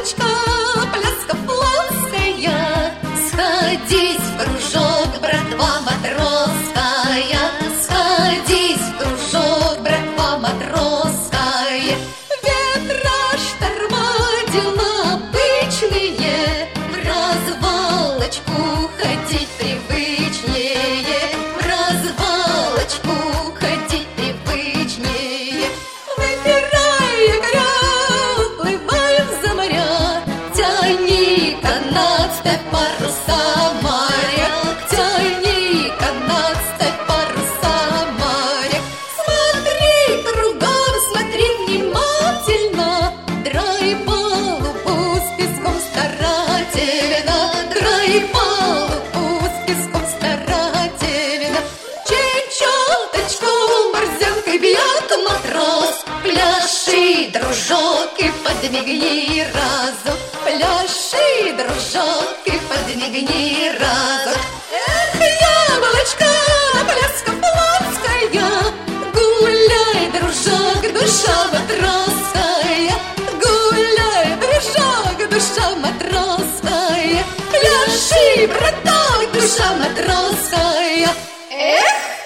яблочко, пляска плоская. Сходись в кружок, братва матросская. Сходись в кружок, братва матросская. Ветра, шторма, дела обычные, в развалочку ходить привычнее, в развалочку ходить привычнее. Выпирая горя, уплываем за моря, тяни канат, ставь паруса, моряк, тяни канат, ставь паруса, моряк. Смотри кругом, смотри внимательно, драй палубу с песком старательно, драй палубу с песком старательно. Чечеточку борзянкой бьет матрос, пляши, дружок, и подмигни разок, пляши, дружок, и подмигни разок. Эх, яблочко, пляска плоская, гуляй, дружок, душа матросская, гуляй, дружок, душа матросская, пляши, браток, душа матросская. Эх!